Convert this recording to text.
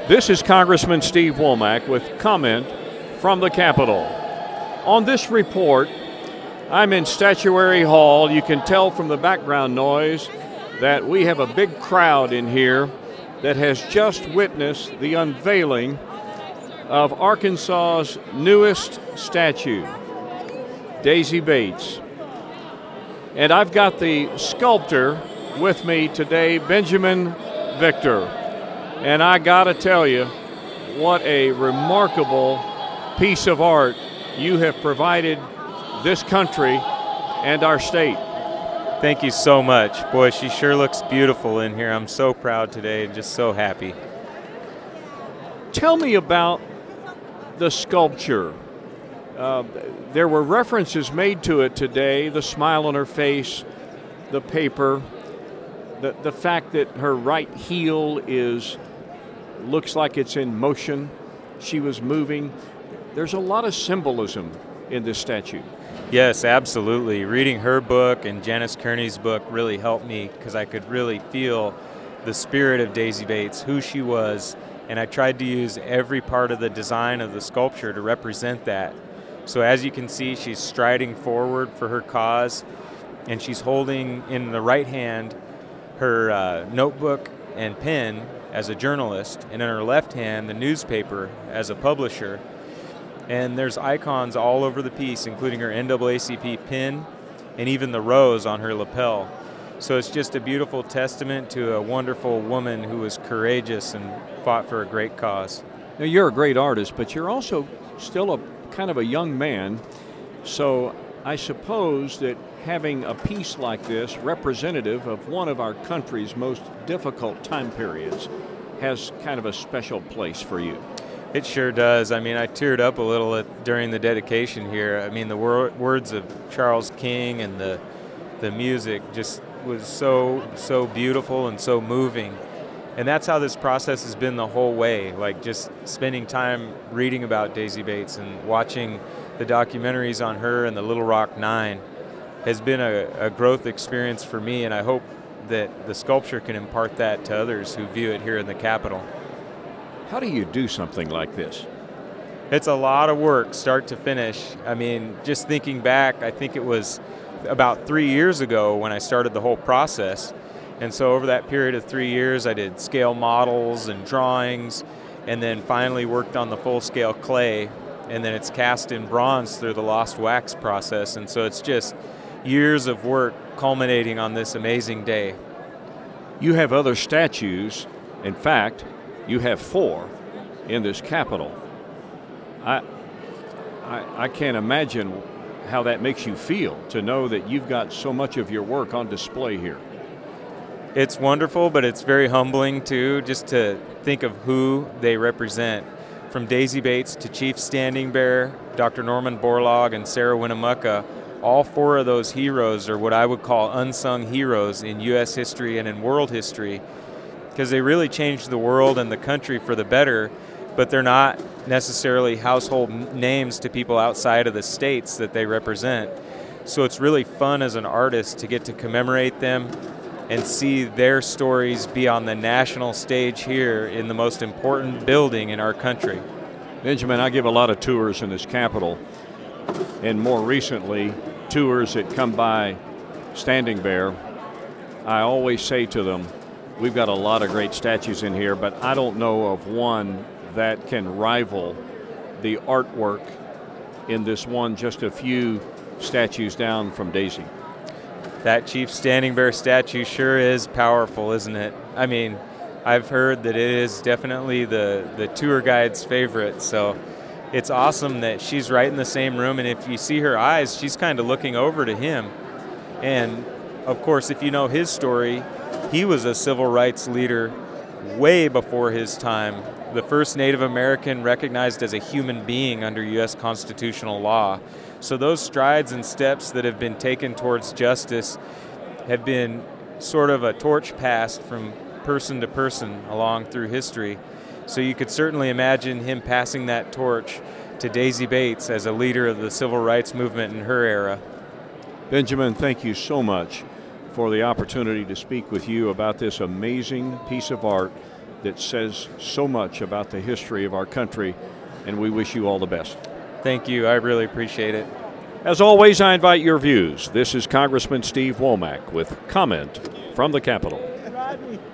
This is Congressman Steve Womack with comment from the Capitol. On this report, I'm in Statuary Hall. You can tell from the background noise that we have a big crowd in here that has just witnessed the unveiling of Arkansas's newest statue, Daisy Bates. And I've got the sculptor with me today, Benjamin Victor. And I gotta tell you, what a remarkable piece of art you have provided this country and our state. Thank you so much. Boy, she sure looks beautiful in here. I'm so proud today and just so happy. Tell me about the sculpture. There were references made to it today, the smile on her face, the paper, the fact that her right heel looks like it's in motion. She was moving. There's a lot of symbolism in this statue. Yes, absolutely. Reading her book and Janice Kearney's book really helped me because I could really feel the spirit of Daisy Bates, who she was, and I tried to use every part of the design of the sculpture to represent that. So as you can see, she's striding forward for her cause, and she's holding in the right hand her notebook and pen as a journalist, and in her left hand the newspaper as a publisher. And there's icons all over the piece, including her NAACP pin and even the rose on her lapel. So it's just a beautiful testament to a wonderful woman who was courageous and fought for a great cause. Now, you're a great artist, but you're also still a kind of a young man. So I suppose that having a piece like this, representative of one of our country's most difficult time periods, has kind of a special place for you. It sure does. I mean, I teared up a little during the dedication here. I mean, the words of Charles King and the music just was so beautiful and so moving. And that's how this process has been the whole way, like just spending time reading about Daisy Bates and watching the documentaries on her and the Little Rock Nine has been a growth experience for me, and I hope that the sculpture can impart that to others who view it here in the Capitol. How do you do something like this? It's a lot of work, start to finish. I mean, just thinking back, I think it was about 3 years ago when I started the whole process. And so over that period of 3 years, I did scale models and drawings, and then finally worked on the full-scale clay, and then it's cast in bronze through the lost wax process. And so it's just years of work culminating on this amazing day. You have other statues. In fact, you have 4 in this Capitol. I can't imagine how that makes you feel to know that you've got so much of your work on display here. It's wonderful, but it's very humbling too, just to think of who they represent. From Daisy Bates to Chief Standing Bear, Dr. Norman Borlaug, and Sarah Winnemucca, all 4 of those heroes are what I would call unsung heroes in U.S. history and in world history, because they really changed the world and the country for the better, but they're not necessarily household names to people outside of the states that they represent. So it's really fun as an artist to get to commemorate them and see their stories be on the national stage here in the most important building in our country. Benjamin, I give a lot of tours in this Capitol, and more recently, tours that come by Standing Bear. I always say to them, we've got a lot of great statues in here, but I don't know of one that can rival the artwork in this one just a few statues down from Daisy. That Chief Standing Bear statue sure is powerful, isn't it? I mean, I've heard that it is definitely the tour guide's favorite, so it's awesome that she's right in the same room, and if you see her eyes, she's kind of looking over to him. And of course, if you know his story, he was a civil rights leader way before his time, the first Native American recognized as a human being under U.S. constitutional law. So those strides and steps that have been taken towards justice have been sort of a torch passed from person to person along through history. So you could certainly imagine him passing that torch to Daisy Bates as a leader of the civil rights movement in her era. Benjamin, thank you so much for the opportunity to speak with you about this amazing piece of art that says so much about the history of our country, and we wish you all the best. Thank you. I really appreciate it. As always, I invite your views. This is Congressman Steve Womack with comment from the Capitol.